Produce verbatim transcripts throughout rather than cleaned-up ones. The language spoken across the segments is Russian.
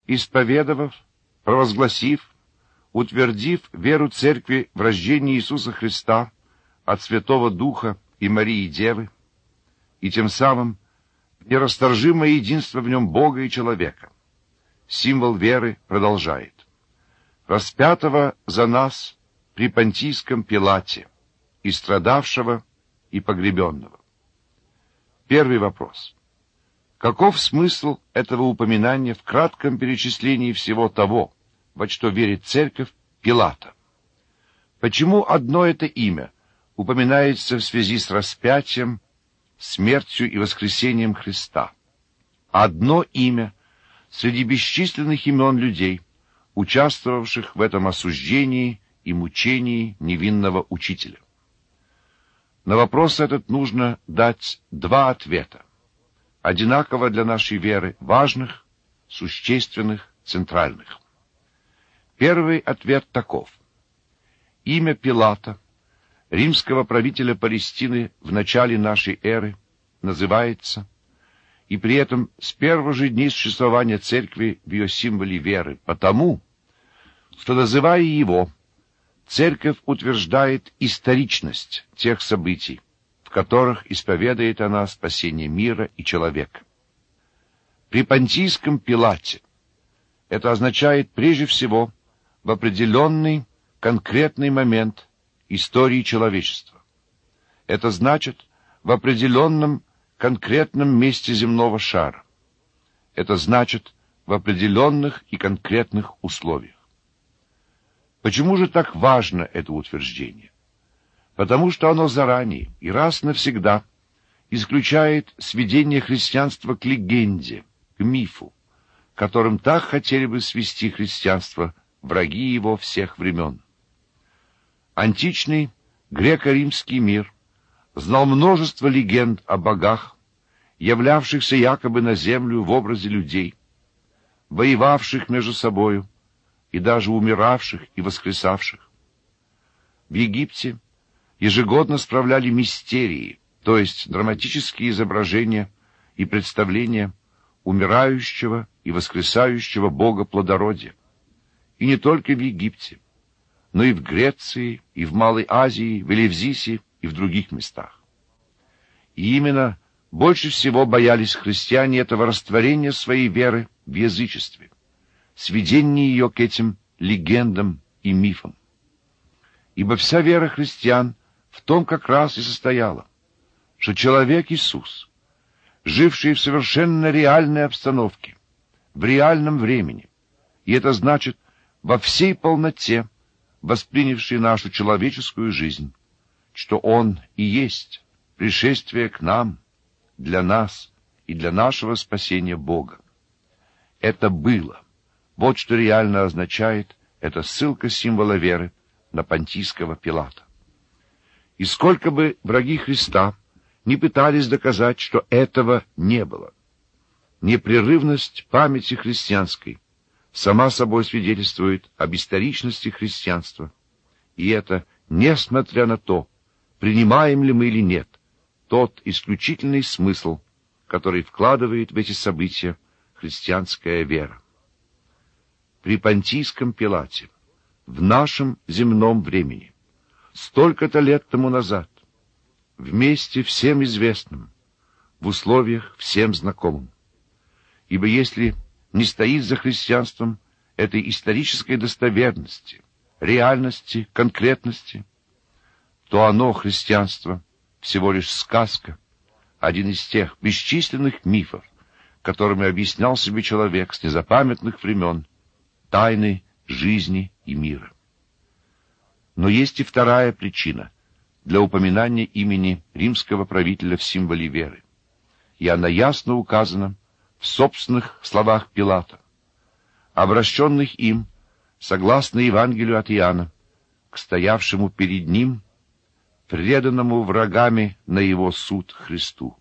исповедовав, провозгласив, утвердив веру Церкви в рождение Иисуса Христа от Святого Духа и Марии Девы, и тем самым нерасторжимое единство в нем Бога и человека. Символ веры продолжает. Распятого за нас при Понтийском Пилате, и страдавшего, и погребенного. Первый вопрос. Каков смысл этого упоминания в кратком перечислении всего того, во что верит Церковь, Пилата? Почему одно это имя упоминается в связи с распятием, смертью и воскресением Христа? Одно имя среди бесчисленных имен людей, участвовавших в этом осуждении и мучении невинного учителя. На вопрос этот нужно дать два ответа, одинаково для нашей веры важных, существенных, центральных. Первый ответ таков. Имя Пилата, римского правителя Палестины в начале нашей эры, называется, и при этом с первых же дней существования Церкви в ее символе веры, потому, что, называя его, Церковь утверждает историчность тех событий, в которых исповедует она спасение мира и человека. При Понтийском Пилате это означает прежде всего в определенный конкретный момент истории человечества. Это значит в определенном конкретном месте земного шара. Это значит в определенных и конкретных условиях. Почему же так важно это утверждение? Потому что оно заранее и раз навсегда исключает сведение христианства к легенде, к мифу, которым так хотели бы свести христианство враги его всех времен. Античный греко-римский мир знал множество легенд о богах, являвшихся якобы на землю в образе людей, воевавших между собою, и даже умиравших и воскресавших. В Египте ежегодно справляли мистерии, то есть драматические изображения и представления умирающего и воскресающего бога плодородия. И не только в Египте, но и в Греции, и в Малой Азии, в Элевзисе и в других местах. И именно больше всего боялись христиане этого растворения своей веры в язычестве, сведение ее к этим легендам и мифам. Ибо вся вера христиан в том как раз и состояла, что человек Иисус, живший в совершенно реальной обстановке, в реальном времени, и это значит во всей полноте воспринявший нашу человеческую жизнь, что Он и есть пришествие к нам, для нас и для нашего спасения Бога. Это было. Вот что реально означает эта ссылка символа веры на Понтийского Пилата. И сколько бы враги Христа не пытались доказать, что этого не было, непрерывность памяти христианской сама собой свидетельствует об историчности христианства, и это несмотря на то, принимаем ли мы или нет тот исключительный смысл, который вкладывает в эти события христианская вера. При Понтийском Пилате, в нашем земном времени, столько-то лет тому назад, в месте всем известном, в условиях всем знакомым. Ибо если не стоит за христианством этой исторической достоверности, реальности, конкретности, то оно, христианство, всего лишь сказка, один из тех бесчисленных мифов, которыми объяснял себе человек с незапамятных времен тайны жизни и мира. Но есть и вторая причина для упоминания имени римского правителя в символе веры, и она ясно указана в собственных словах Пилата, обращенных им, согласно Евангелию от Иоанна, к стоявшему перед ним, преданному врагами на его суд Христу.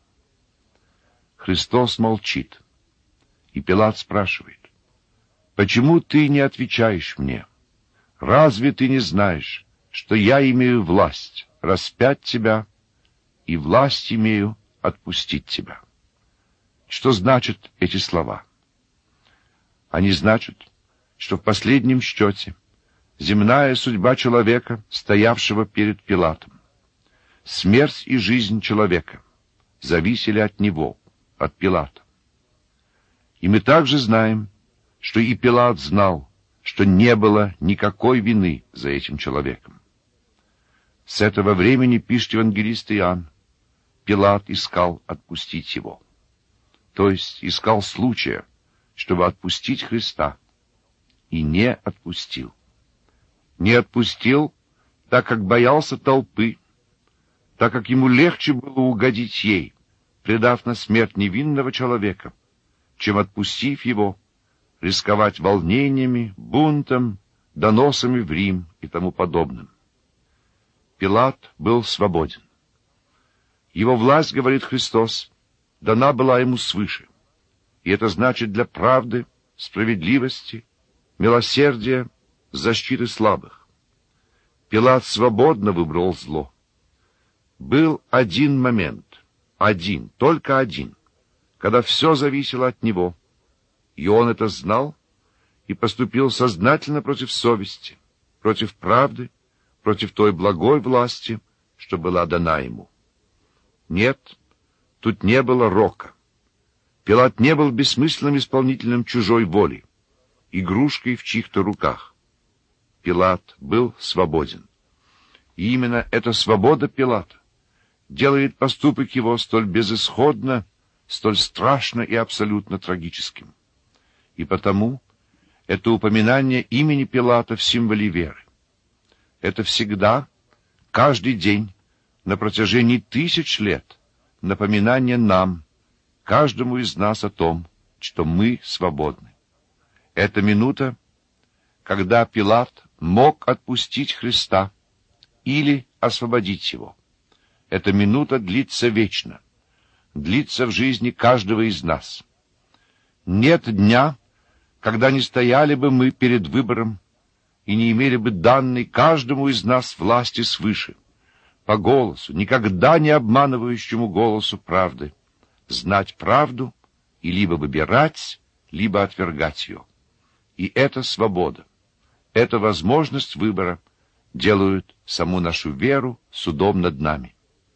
Христос молчит, и Пилат спрашивает: «Почему ты не отвечаешь мне? Разве ты не знаешь, что я имею власть распять тебя и власть имею отпустить тебя?» Что значат эти слова? Они значат, что в последнем счете земная судьба человека, стоявшего перед Пилатом, смерть и жизнь человека зависели от него, от Пилата. И мы также знаем, что и Пилат знал, что не было никакой вины за этим человеком. С этого времени, пишет евангелист Иоанн, Пилат искал отпустить его. То есть искал случая, чтобы отпустить Христа, и не отпустил. Не отпустил, так как боялся толпы, так как ему легче было угодить ей, предав на смерть невинного человека, чем, отпустив его, рисковать волнениями, бунтом, доносами в Рим и тому подобным. Пилат был свободен. Его власть, говорит Христос, дана была ему свыше, и это значит для правды, справедливости, милосердия, защиты слабых. Пилат свободно выбрал зло. Был один момент, один, только один, когда все зависело от него, и он это знал и поступил сознательно против совести, против правды, против той благой власти, что была дана ему. Нет, тут не было рока. Пилат не был бессмысленным исполнителем чужой воли, игрушкой в чьих-то руках. Пилат был свободен. И именно эта свобода Пилата делает поступок его столь безысходно, столь страшно и абсолютно трагическим. И потому это упоминание имени Пилата в символе веры. Это всегда, каждый день, на протяжении тысяч лет, напоминание нам, каждому из нас о том, что мы свободны. Это минута, когда Пилат мог отпустить Христа или освободить его. Эта минута длится вечно, длится в жизни каждого из нас. Нет дня, когда не стояли бы мы перед выбором и не имели бы данной каждому из нас власти свыше, по голосу, никогда не обманывающему голосу правды, знать правду и либо выбирать, либо отвергать ее. И эта свобода, эта возможность выбора делают саму нашу веру судом над нами.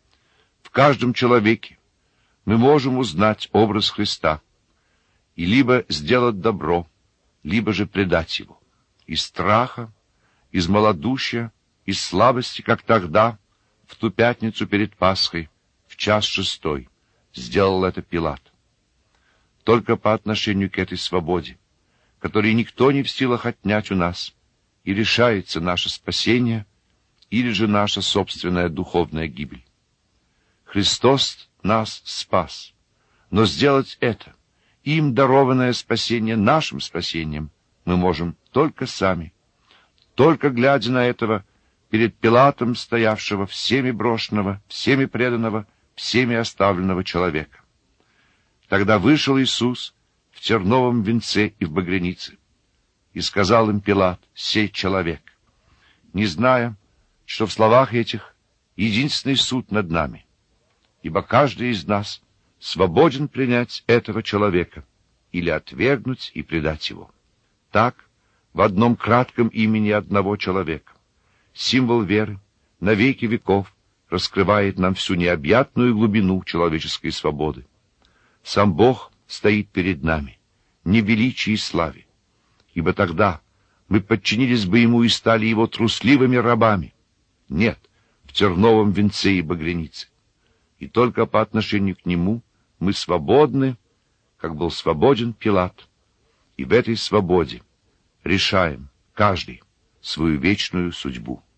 В каждом человеке мы можем узнать образ Христа и либо сделать добро, либо же предать его. Из страха, из малодушия, из слабости, как тогда, в ту пятницу перед Пасхой, в час шестой, сделал это Пилат. Только по отношению к этой свободе, которой никто не в силах отнять у нас, и решается наше спасение или же наша собственная духовная гибель. Христос нас спас, но сделать это, им дарованное спасение нашим спасением, мы можем только сами, только глядя на этого перед Пилатом стоявшего всеми брошенного, всеми преданного, всеми оставленного человека. Тогда вышел Иисус в терновом венце и в багрянице, и сказал им Пилат: «Сей человек», не зная, что в словах этих единственный суд над нами, ибо каждый из нас свободен принять этого человека или отвергнуть и предать его. Так, в одном кратком имени одного человека, символ веры на веки веков раскрывает нам всю необъятную глубину человеческой свободы. Сам Бог стоит перед нами, не в величии и славе, ибо тогда мы подчинились бы Ему и стали Его трусливыми рабами. Нет, в терновом венце и багрянице. И только по отношению к Нему мы свободны, как был свободен Пилат. И в этой свободе решаем каждый свою вечную судьбу.